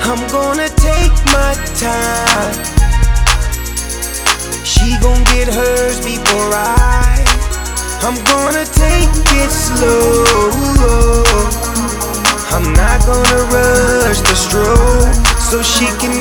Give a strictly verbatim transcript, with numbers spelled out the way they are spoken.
I'm gonna take my time. She gon' get hers before I. I'm gonna take it slow. I'm not gonna rush the stroke, so she can